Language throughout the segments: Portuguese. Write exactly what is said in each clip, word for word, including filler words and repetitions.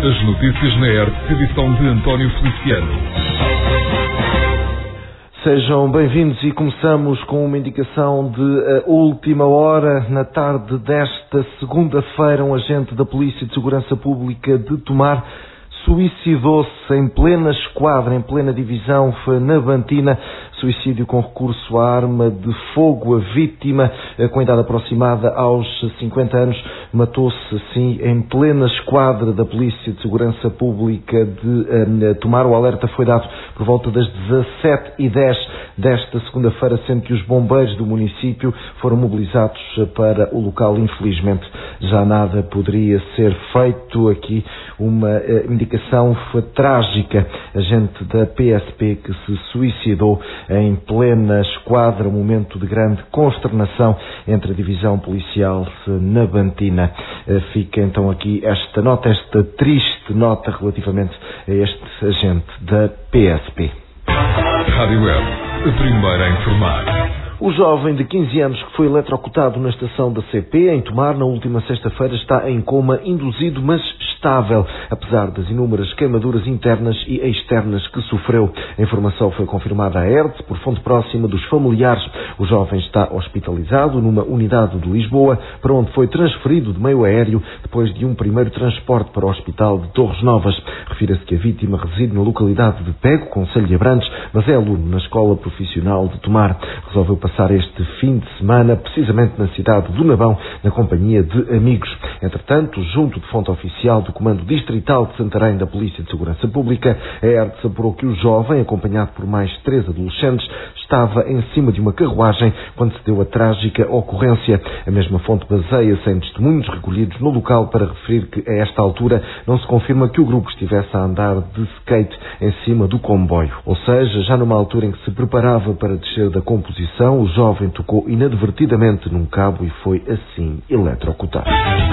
As notícias na R T P, edição de António Feliciano. Sejam bem-vindos e começamos com uma indicação de uh, última hora. Na tarde desta segunda-feira, um agente da Polícia de Segurança Pública de Tomar suicidou-se em plena esquadra, em plena divisão navantina. Suicídio com recurso à arma de fogo. A vítima, com idade aproximada aos cinquenta anos, matou-se assim em plena esquadra da Polícia de Segurança Pública de um, Tomar. O alerta foi dado por volta das dezassete e dez desta segunda-feira, sendo que os bombeiros do município foram mobilizados para o local. Infelizmente, já nada poderia ser feito. Aqui uma uh, indicação foi trágica. Agente da P S P que se suicidou em plena esquadra, um momento de grande consternação entre a divisão policial navantina. Fica então aqui esta nota, esta triste nota relativamente a este agente da P S P. Rádio Web, a primeira a informar. O jovem de quinze anos que foi eletrocutado na estação da C P, em Tomar, na última sexta-feira, está em coma induzido, mas estável, apesar das inúmeras queimaduras internas e externas que sofreu. A informação foi confirmada à R T P por fonte próxima dos familiares. O jovem está hospitalizado numa unidade de Lisboa, para onde foi transferido de meio aéreo depois de um primeiro transporte para o Hospital de Torres Novas. Refira-se que a vítima reside na localidade de Pego, concelho de Abrantes, mas é aluno na Escola Profissional de Tomar. Resolveu passar este fim de semana precisamente na cidade do Nabão, na companhia de amigos. Entretanto, junto de fonte oficial do Comando Distrital de Santarém da Polícia de Segurança Pública, a R T P apurou que o jovem, acompanhado por mais três adolescentes, estava em cima de uma carruagem quando se deu a trágica ocorrência. A mesma fonte baseia-se em testemunhos recolhidos no local para referir que, a esta altura, não se confirma que o grupo estivesse a andar de skate em cima do comboio. Ou seja, já numa altura em que se preparava para descer da composição, o jovem tocou inadvertidamente num cabo e foi assim eletrocutado.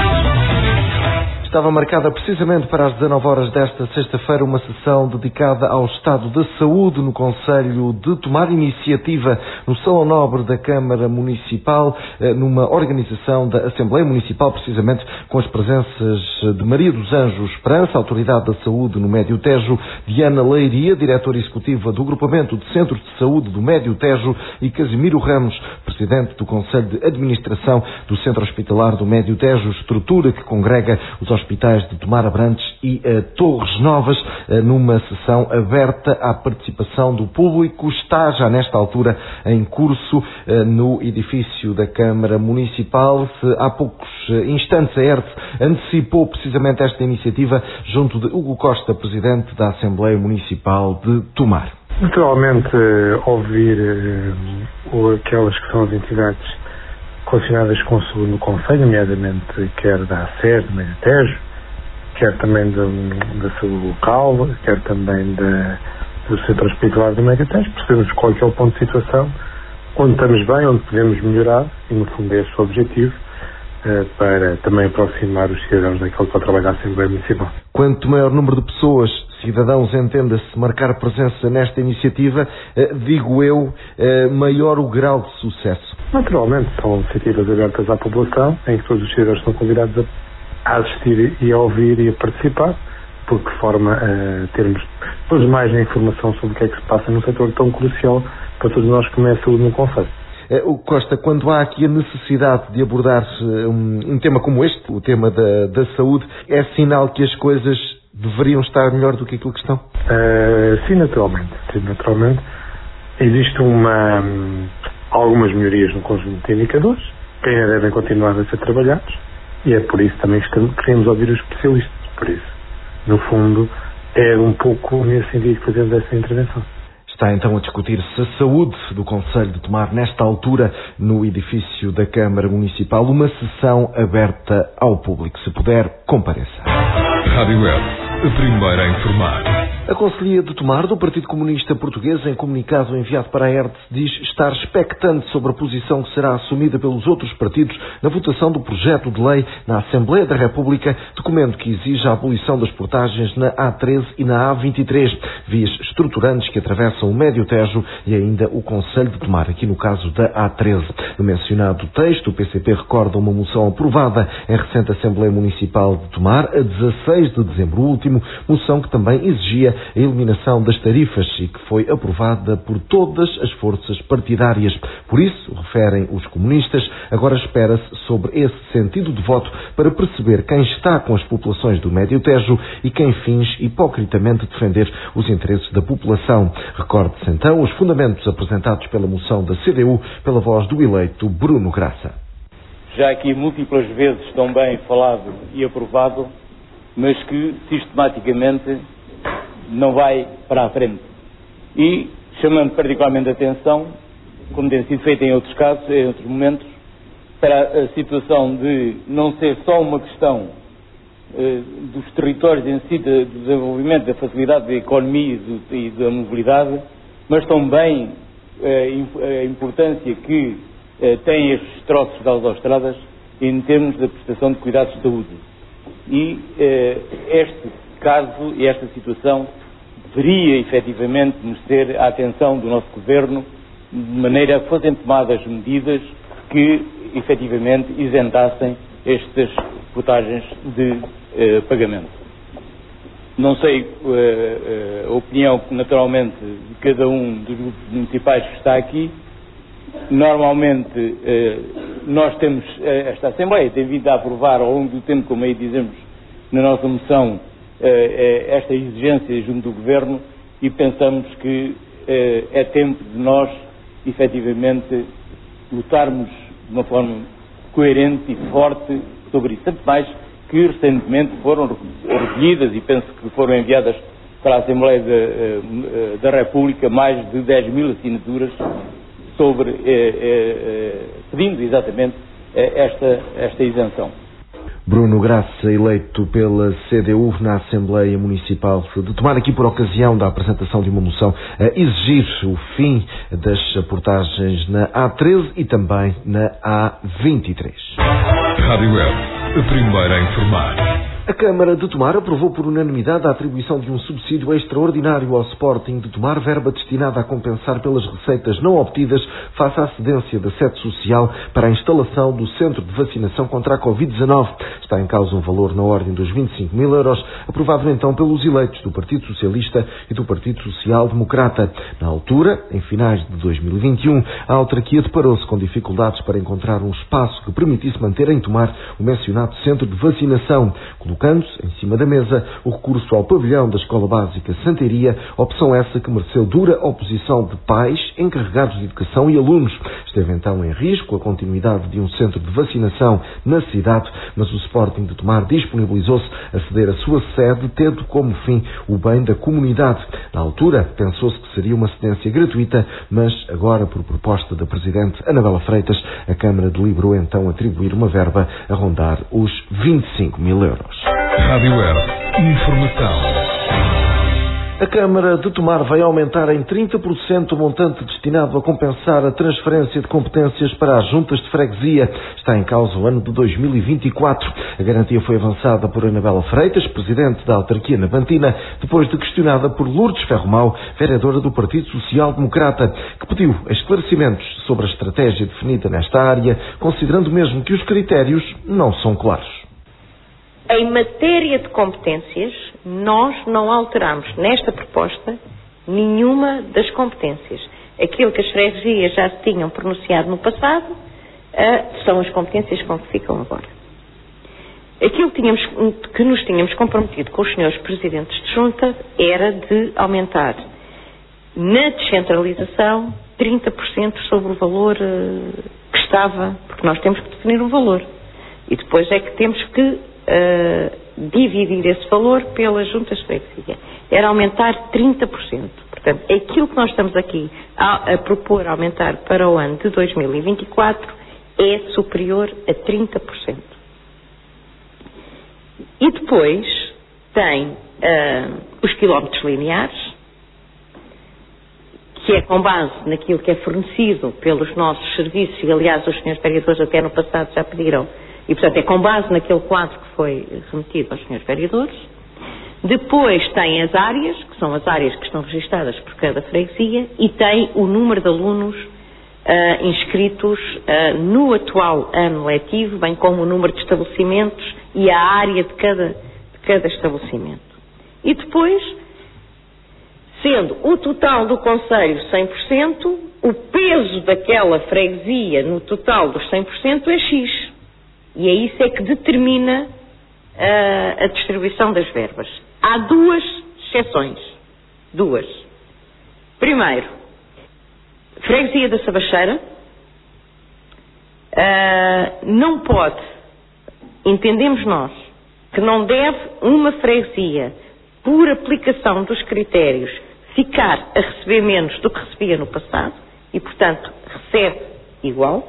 Estava marcada precisamente para as dezanove horas desta sexta-feira uma sessão dedicada ao estado da saúde no concelho de Tomar, iniciativa no Salão Nobre da Câmara Municipal, numa organização da Assembleia Municipal, precisamente com as presenças de Maria dos Anjos Esperança, Autoridade da Saúde no Médio Tejo, Diana Leiria, Diretora Executiva do Agrupamento de Centros de Saúde do Médio Tejo, e Casimiro Ramos, Presidente do Conselho de Administração do Centro Hospitalar do Médio Tejo, estrutura que congrega os hospitais de Tomar, Abrantes e uh, Torres Novas, uh, numa sessão aberta à participação do público. Está já nesta altura em curso uh, no edifício da Câmara Municipal. Se há poucos uh, instantes a R T P antecipou precisamente esta iniciativa junto de Hugo Costa, Presidente da Assembleia Municipal de Tomar. Naturalmente, ouvir uh, aquelas que são as entidades relacionadas com o saúde no Conselho, nomeadamente quer da A C E R, do Médio Tejo, quer também da, da saúde local, quer também da, do Centro Hospitalar do Médio Tejo, percebemos qual é, é o ponto de situação, onde estamos bem, onde podemos melhorar, e no fundo é esse o objetivo, uh, para também aproximar os cidadãos daquele que está a trabalhar na Assembleia Municipal. Quanto maior número de pessoas, cidadãos, entenda-se, marcar presença nesta iniciativa, eh, digo eu, eh, maior o grau de sucesso. Naturalmente, são iniciativas abertas à população, em que todos os cidadãos estão convidados a, a assistir e a ouvir e a participar, porque forma a termos depois mais informação sobre o que é que se passa num setor tão crucial para todos nós como é a saúde no concelho. O Costa, quando há aqui a necessidade de abordar um, um tema como este, o tema da, da saúde, é sinal que as coisas deveriam estar melhor do que aquilo que estão? Uh, sim, naturalmente. Sim, naturalmente. Existe uma, algumas melhorias no conjunto de indicadores, que ainda devem continuar a ser trabalhados, e é por isso também que estamos, queremos ouvir os especialistas. Por isso, no fundo, é um pouco nesse sentido que fazemos essa intervenção. Está então a discutir-se a saúde do Concelho de Tomar, nesta altura, no edifício da Câmara Municipal, uma sessão aberta ao público. Se puder, compareça. Rádio Web, a primeira a informar. A Conselhia de Tomar, do Partido Comunista Português, em comunicado enviado para a E R T, diz estar expectante sobre a posição que será assumida pelos outros partidos na votação do projeto de lei na Assembleia da República, documento que exige a abolição das portagens na A treze e na A vinte e três, vias estruturantes que atravessam o Médio Tejo e ainda o Concelho de Tomar, aqui no caso da A treze. No mencionado texto, o P C P recorda uma moção aprovada em recente Assembleia Municipal de Tomar, a dezasseis de dezembro último, moção que também exigia a eliminação das tarifas e que foi aprovada por todas as forças partidárias. Por isso, referem os comunistas, agora espera-se sobre esse sentido de voto para perceber quem está com as populações do Médio Tejo e quem finge hipocritamente defender os interesses da população. Recorde-se então os fundamentos apresentados pela moção da C D U pela voz do eleito Bruno Graça. Já aqui múltiplas vezes também falado e aprovado, mas que sistematicamente não vai para a frente. E chamando particularmente a atenção, como tem sido feito em outros casos, em outros momentos, para a situação de não ser só uma questão eh, dos territórios em si, de, do desenvolvimento, da facilidade da economia e, do, e da mobilidade, mas também eh, a importância que eh, têm estes troços de autoestradas em termos da prestação de cuidados de saúde. E eh, este caso e esta situação deveria efetivamente merecer a atenção do nosso Governo, de maneira a que fossem tomadas medidas que efetivamente isentassem estas portagens de eh, pagamento. Não sei eh, a opinião, naturalmente, de cada um dos grupos municipais que está aqui. Normalmente eh, nós temos, esta Assembleia tem vindo a aprovar ao longo do tempo, como aí dizemos na nossa moção, eh, esta exigência junto do Governo, e pensamos que eh, é tempo de nós efetivamente lutarmos de uma forma coerente e forte sobre isso. Tanto mais que recentemente foram recolhidas e penso que foram enviadas para a Assembleia da, da República mais de dez mil assinaturas sobre, eh, eh, pedindo exatamente eh, esta, esta isenção. Bruno Graça, eleito pela C D U na Assembleia Municipal de Tomar, aqui por ocasião da apresentação de uma moção a exigir o fim das portagens na A treze e também na A vinte e três. Rádio Web, a primeira a informar. A Câmara de Tomar aprovou por unanimidade a atribuição de um subsídio extraordinário ao Sporting de Tomar, verba destinada a compensar pelas receitas não obtidas face à cedência da sede social para a instalação do centro de vacinação contra a covid dezanove. Está em causa um valor na ordem dos vinte e cinco mil euros, aprovado então pelos eleitos do Partido Socialista e do Partido Social Democrata. Na altura, em finais de dois mil e vinte e um, a autarquia deparou-se com dificuldades para encontrar um espaço que permitisse manter em Tomar o mencionado centro de vacinação, colocando-se em cima da mesa o recurso ao pavilhão da Escola Básica Santeiria, opção essa que mereceu dura oposição de pais, encarregados de educação e alunos. Esteve então em risco a continuidade de um centro de vacinação na cidade, mas o Sporting de Tomar disponibilizou-se a ceder a sua sede, tendo como fim o bem da comunidade. Na altura, pensou-se que seria uma cedência gratuita, mas agora, por proposta da Presidente Anabela Freitas, a Câmara deliberou então atribuir uma verba a rondar os vinte e cinco mil euros. Rádio Web, informação. A Câmara de Tomar vai aumentar em trinta por cento o montante destinado a compensar a transferência de competências para as juntas de freguesia. Está em causa o ano de dois mil e vinte e quatro. A garantia foi avançada por Anabela Freitas, presidente da autarquia nabantina, depois de questionada por Lourdes Ferromão, vereadora do Partido Social Democrata, que pediu esclarecimentos sobre a estratégia definida nesta área, considerando mesmo que os critérios não são claros. Em matéria de competências, nós não alteramos nesta proposta nenhuma das competências. Aquilo que as freguesias já se tinham pronunciado no passado uh, são as competências com que ficam agora. Aquilo que, tínhamos, que nos tínhamos comprometido com os senhores presidentes de junta era de aumentar na descentralização trinta por cento sobre o valor uh, que estava, porque nós temos que definir um valor. E depois é que temos que Uh, dividir esse valor pelas juntas de freguesia. Era aumentar trinta por cento. Portanto, aquilo que nós estamos aqui a, a propor aumentar para o ano de dois mil e vinte e quatro é superior a trinta por cento. E depois tem uh, os quilómetros lineares, que é com base naquilo que é fornecido pelos nossos serviços, e aliás os senhores vereadores até no passado já pediram, e portanto é com base naquele quadro que foi remetido aos senhores vereadores. Depois tem as áreas, que são as áreas que estão registadas por cada freguesia, e tem o número de alunos uh, inscritos uh, no atual ano letivo, bem como o número de estabelecimentos e a área de cada, de cada estabelecimento. E depois, sendo o total do concelho cem por cento, o peso daquela freguesia no total dos cem por cento é X. E é isso é que determina uh, a distribuição das verbas. Há duas exceções. Duas. Primeiro, freguesia da Sabacheira uh, não pode, entendemos nós, que não deve uma freguesia, por aplicação dos critérios, ficar a receber menos do que recebia no passado e, portanto, recebe igual.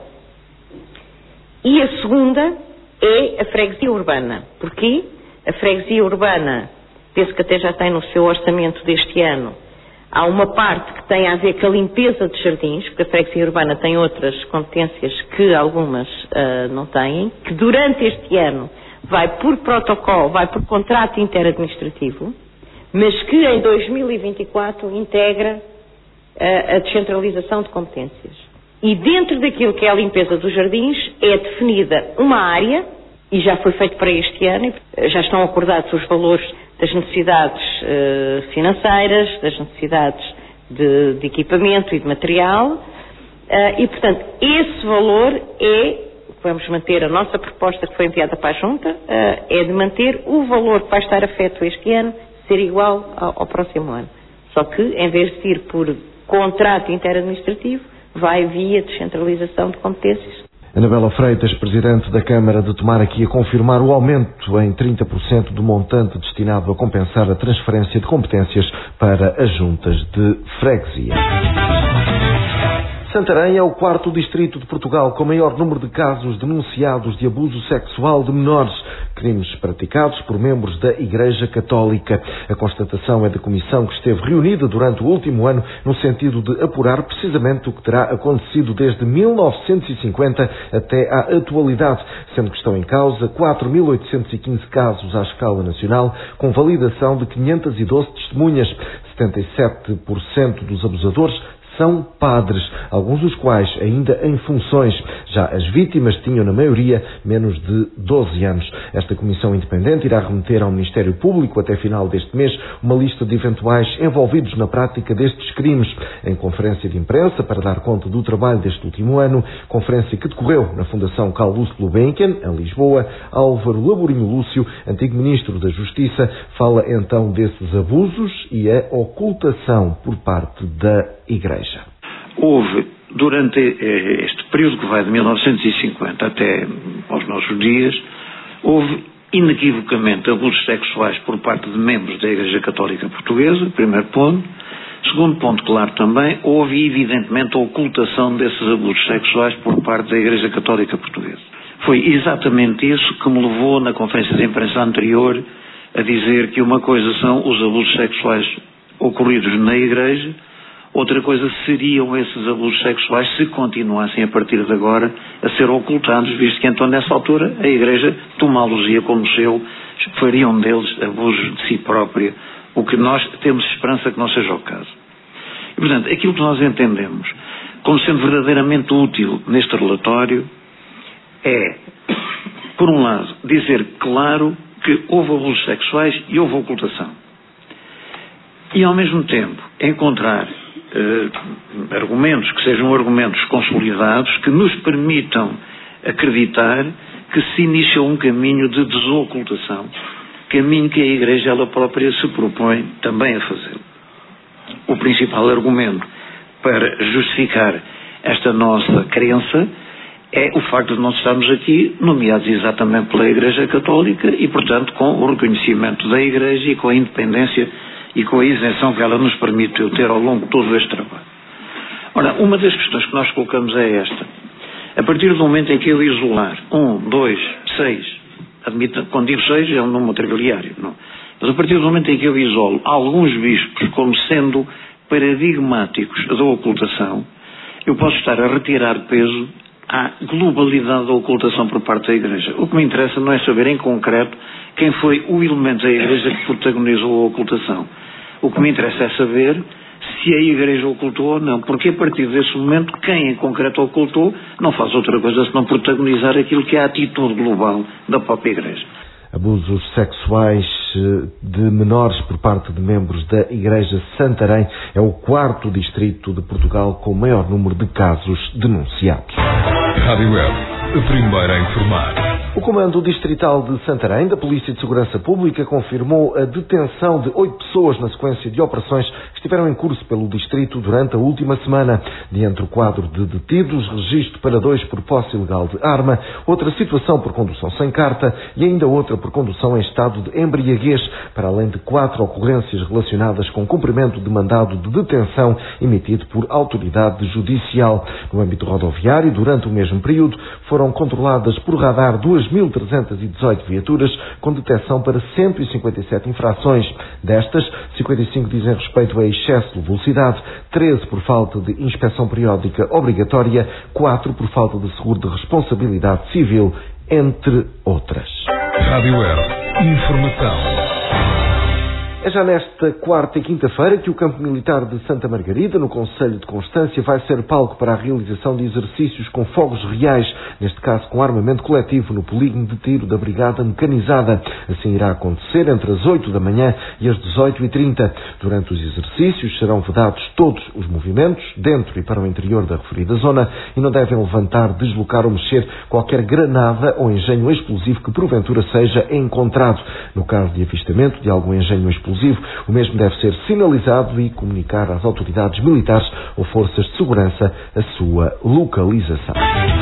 E a segunda é a freguesia urbana. Porquê? A freguesia urbana, penso que até já tem no seu orçamento deste ano, há uma parte que tem a ver com a limpeza de jardins, porque a freguesia urbana tem outras competências que algumas uh, não têm, que durante este ano vai por protocolo, vai por contrato interadministrativo, mas que em dois mil e vinte e quatro integra uh, a descentralização de competências. E dentro daquilo que é a limpeza dos jardins é definida uma área, e já foi feito para este ano, já estão acordados os valores das necessidades uh, financeiras, das necessidades de, de equipamento e de material, uh, e portanto esse valor é, vamos manter a nossa proposta que foi enviada para a Junta, uh, é de manter o valor que vai estar afeto este ano ser igual ao, ao próximo ano. Só que em vez de ir por contrato interadministrativo, vai via descentralização de competências. Anabela Freitas, Presidente da Câmara de Tomar, aqui a confirmar o aumento em trinta por cento do montante destinado a compensar a transferência de competências para as juntas de freguesia. Santarém é o quarto distrito de Portugal com maior número de casos denunciados de abuso sexual de menores, crimes praticados por membros da Igreja Católica. A constatação é da comissão que esteve reunida durante o último ano no sentido de apurar precisamente o que terá acontecido desde mil novecentos e cinquenta até à atualidade, sendo que estão em causa quatro mil oitocentos e quinze casos à escala nacional, com validação de quinhentas e doze testemunhas. setenta e sete por cento dos abusadores são padres, alguns dos quais ainda em funções. Já as vítimas tinham, na maioria, menos de doze anos. Esta comissão independente irá remeter ao Ministério Público, até final deste mês, uma lista de eventuais envolvidos na prática destes crimes. Em conferência de imprensa, para dar conta do trabalho deste último ano, conferência que decorreu na Fundação Carl Gulbenkian, em Lisboa, Álvaro Laborinho Lúcio, antigo Ministro da Justiça, fala então desses abusos e a ocultação por parte da Igreja. Houve, durante este período que vai de mil novecentos e cinquenta até aos nossos dias, houve inequivocamente abusos sexuais por parte de membros da Igreja Católica Portuguesa, primeiro ponto. Segundo ponto, claro, também, houve evidentemente a ocultação desses abusos sexuais por parte da Igreja Católica Portuguesa. Foi exatamente isso que me levou, na conferência de imprensa anterior, a dizer que uma coisa são os abusos sexuais ocorridos na Igreja, outra coisa seriam esses abusos sexuais se continuassem a partir de agora a ser ocultados, visto que então nessa altura a Igreja tomá-los-ia como seu, fariam deles abusos de si própria, o que nós temos esperança que não seja o caso. E, portanto, aquilo que nós entendemos como sendo verdadeiramente útil neste relatório é, por um lado, dizer claro que houve abusos sexuais e houve ocultação. E, ao mesmo tempo, encontrar Uh, argumentos que sejam argumentos consolidados que nos permitam acreditar que se iniciou um caminho de desocultação, caminho que a Igreja ela própria se propõe também a fazer. O principal argumento para justificar esta nossa crença é o facto de nós estarmos aqui nomeados exatamente pela Igreja Católica e, portanto, com o reconhecimento da Igreja e com a independência e com a isenção que ela nos permitiu ter ao longo de todo este trabalho. Ora, uma das questões que nós colocamos é esta. A partir do momento em que eu isolar um, dois, seis, admito, quando digo seis é um número tribiliário, não. Mas a partir do momento em que eu isolo alguns bispos como sendo paradigmáticos da ocultação, eu posso estar a retirar peso à globalidade da ocultação por parte da Igreja. O que me interessa não é saber em concreto quem foi o elemento da Igreja que protagonizou a ocultação. O que me interessa é saber se a Igreja ocultou ou não, porque a partir desse momento, quem em concreto ocultou não faz outra coisa senão protagonizar aquilo que é a atitude global da própria Igreja. Abusos sexuais de menores por parte de membros da Igreja de Santarém é o quarto distrito de Portugal com o maior número de casos denunciados. Rádio Web, a primeira a informar. O Comando Distrital de Santarém, da Polícia de Segurança Pública, confirmou a detenção de oito pessoas na sequência de operações que estiveram em curso pelo distrito durante a última semana. De entre o quadro de detidos, registro para dois por posse ilegal de arma, outra situação por condução sem carta e ainda outra por condução em estado de embriaguez, para além de quatro ocorrências relacionadas com cumprimento de mandado de detenção emitido por autoridade judicial. No âmbito rodoviário, durante o mesmo período, foram controladas por radar duas mil trezentas e dezoito viaturas com detecção para cento e cinquenta e sete infrações. Destas, cinquenta e cinco dizem respeito a excesso de velocidade, treze por falta de inspeção periódica obrigatória, quatro por falta de seguro de responsabilidade civil, entre outras. Rádio Web, informação. É já nesta quarta e quinta-feira que o Campo Militar de Santa Margarida, no Concelho de Constância, vai ser palco para a realização de exercícios com fogos reais, neste caso com armamento coletivo, no polígono de tiro da Brigada Mecanizada. Assim irá acontecer entre as oito da manhã e as dezoito e trinta. Durante os exercícios serão vedados todos os movimentos, dentro e para o interior da referida zona, e não devem levantar, deslocar ou mexer qualquer granada ou engenho explosivo que porventura seja encontrado. No caso de avistamento de algum engenho explosivo, o mesmo deve ser sinalizado e comunicar às autoridades militares ou forças de segurança a sua localização.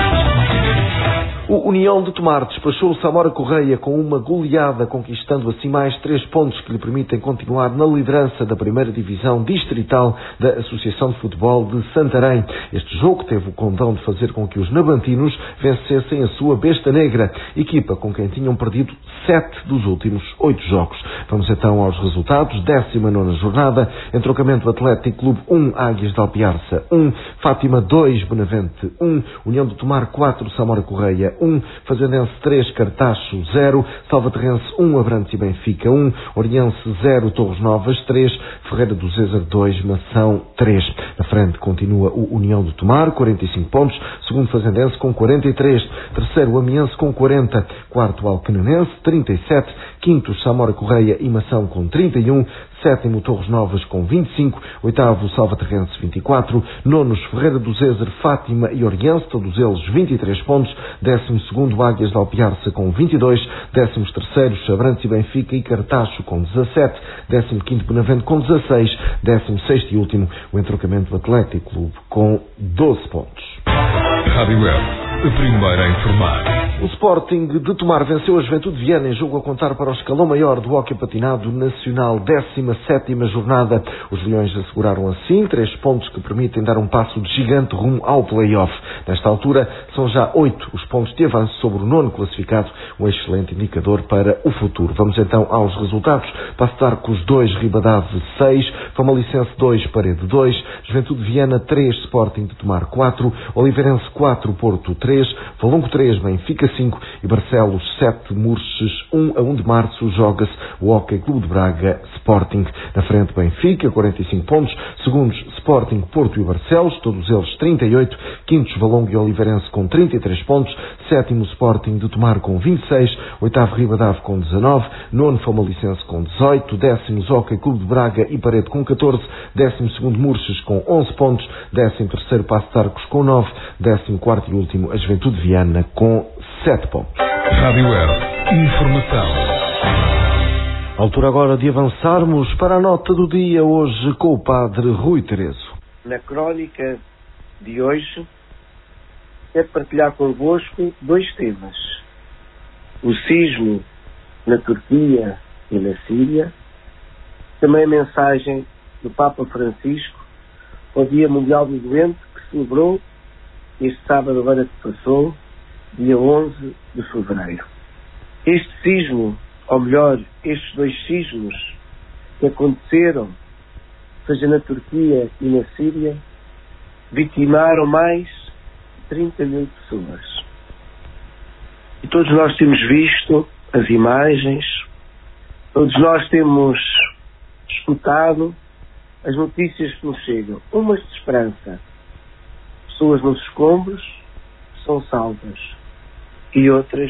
O União de Tomar despachou o Samora Correia com uma goleada, conquistando assim mais três pontos que lhe permitem continuar na liderança da primeira divisão distrital da Associação de Futebol de Santarém. Este jogo teve o condão de fazer com que os nabantinos vencessem a sua besta negra, equipa com quem tinham perdido sete dos últimos oito jogos. Vamos então aos resultados. décima nona jornada, entroncamento Atlético Clube um, Águias de Alpiarça um, Fátima dois, Benavente um, União de Tomar quatro, Samora Correia um, Fazendense três, Cartacho zero, Salvaterrense um, Abrantes e Benfica um, Oriense zero, Torres Novas três, Ferreira do Zézer dois, Mação três. Na frente continua o União de Tomar, quarenta e cinco pontos, segundo Fazendense com quarenta e três, terceiro Amiense com quarenta, quarto Alcanenense trinta e sete, quinto Samora Correia e Mação com trinta e um, sétimo Torres Novas com vinte e cinco, oitavo Salvaterrense vinte e quatro, nonos Ferreira do Zézer, Fátima e Oriense, todos eles vinte e três pontos, décimo segundo Águias de Alpiarça com vinte e dois, décimo terceiro Abrantes e Benfica e Cartacho com dezassete, décimo quinto Benavente com dezasseis, décimo sexto e último o entroncamento Atlético Clube com doze pontos. Rádio Web, a primeira a informar. O Sporting de Tomar venceu a Juventude de Viana em jogo a contar para o escalão maior do hóquei patinado nacional, décima sétima jornada. Os Leões asseguraram assim três pontos que permitem dar um passo de gigante rumo ao play-off. Nesta altura, são já oito os pontos de avanço sobre o nono classificado, um excelente indicador para o futuro. Vamos então aos resultados. Passo de Arcos dois, Ribadave seis, Famalicense dois, Parede dois, Juventude de Viana três, Sporting de Tomar quatro, Oliveirense quatro, Porto três, Valongo três, Benfica cinco e Barcelos sete, Murches um. A um de março joga-se o Hóquei Clube de Braga Sporting. Na frente Benfica, quarenta e cinco pontos, segundos Sporting, Porto e Barcelos, todos eles trinta e oito, quintos Valongo e Oliveirense com trinta e três pontos, sétimo Sporting de Tomar com vinte e seis, oitavo Ribadave com dezanove, nono Famalicense com dezoito, décimo Hóquei Clube de Braga e Parede com catorze, décimo segundo Murches com onze pontos, décimo terceiro Passo de Arcos com nove, décimo quarto e último a Juventude de Viana com sete pontos. Rádio Web, informação. Altura agora de avançarmos para a nota do dia, hoje com o Padre Rui Terezo. Na crónica de hoje, quero partilhar convosco dois temas. O sismo na Turquia e na Síria, também a mensagem do Papa Francisco ao Dia Mundial do Doente, que celebrou este sábado agora que passou, dia onze de fevereiro. Este sismo ou melhor, estes dois sismos que aconteceram, seja na Turquia e na Síria, vitimaram mais de trinta mil pessoas. E todos nós temos visto as imagens, todos nós temos escutado as notícias que nos chegam, umas de esperança. Pessoas nos escombros são salvas, e outras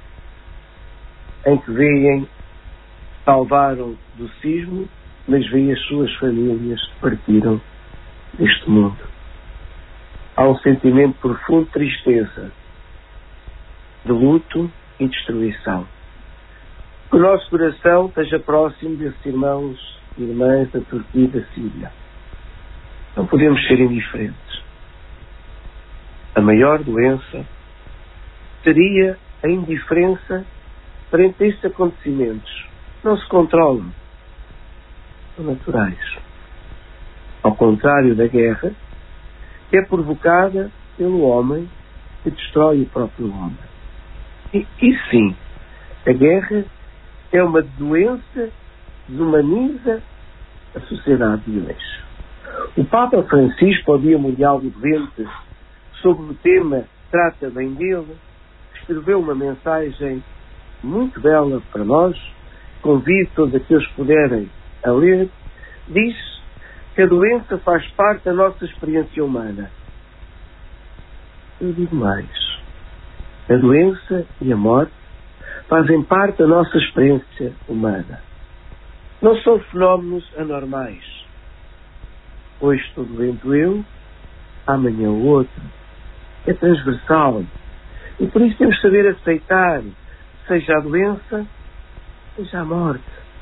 em que veem, salvaram do sismo, mas veem as suas famílias que partiram deste mundo. Há um sentimento profundo de tristeza, de luto e destruição. Que o nosso coração esteja próximo desses irmãos e irmãs da Turquia e da Síria. Não podemos ser indiferentes. A maior doença seria a indiferença perante estes acontecimentos. Não se controlam. São naturais. Ao contrário da guerra, que é provocada pelo homem que destrói o próprio homem. E, e sim, a guerra é uma doença que desumaniza a sociedade de hoje. O Papa Francisco, ao Dia Mundial do Doente, sobre o tema Trata Bem dele, escreveu uma mensagem muito bela para nós. Convido todos aqueles que puderem a ler. Diz que a doença faz parte da nossa experiência humana. Eu digo mais. A doença e a morte fazem parte da nossa experiência humana. Não são fenómenos anormais. Hoje estou doente eu, amanhã o outro. É transversal. E por isso temos que saber aceitar, seja a doença, seja a morte.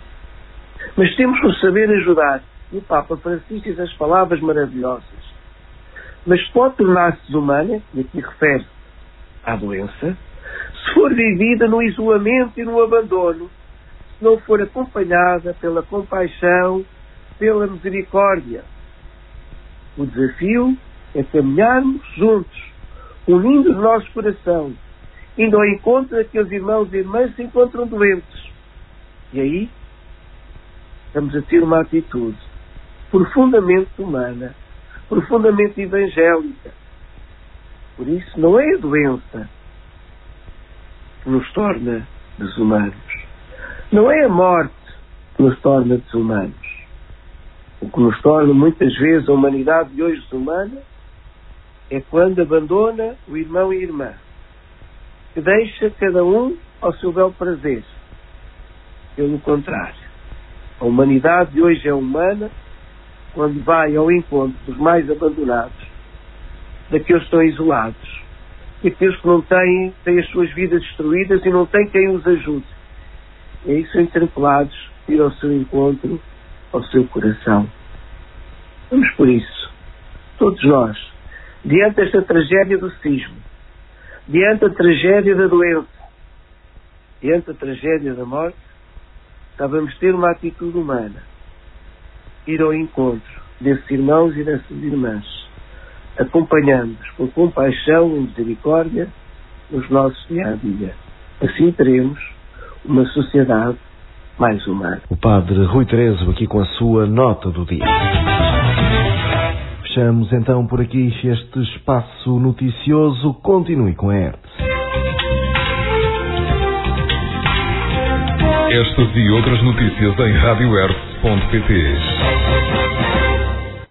Mas temos que saber ajudar. E o Papa Francisco diz as palavras maravilhosas. Mas pode tornar-se desumana, e aqui refere-se à doença, se for vivida no isolamento e no abandono, se não for acompanhada pela compaixão, pela misericórdia. O desafio é caminharmos juntos, unindo o nosso coração, indo ao encontro daqueles irmãos e irmãs que se encontram doentes. E aí, estamos a ter uma atitude profundamente humana, profundamente evangélica. Por isso, não é a doença que nos torna desumanos. Não é a morte que nos torna desumanos. O que nos torna, muitas vezes, a humanidade de hoje desumana é quando abandona o irmão e a irmã, que deixa cada um ao seu belo prazer. Pelo contrário, a humanidade de hoje é humana quando vai ao encontro dos mais abandonados, daqueles que estão isolados, daqueles que não têm, têm as suas vidas destruídas e não têm quem os ajude. E aí são interpelados a ir ao seu encontro, ao seu coração. Vamos por isso, todos nós, diante desta tragédia do sismo, diante da tragédia da doença, diante da tragédia da morte, devemos ter uma atitude humana, ir ao encontro desses irmãos e dessas irmãs, acompanhando-os com compaixão e misericórdia nos nossos dia-a-dia. Assim teremos uma sociedade mais humana. O Padre Rui Terezo aqui com a sua nota do dia. Fechamos então por aqui este espaço noticioso. Continue com a E R T. Estas e outras notícias em rádio r t ponto p t.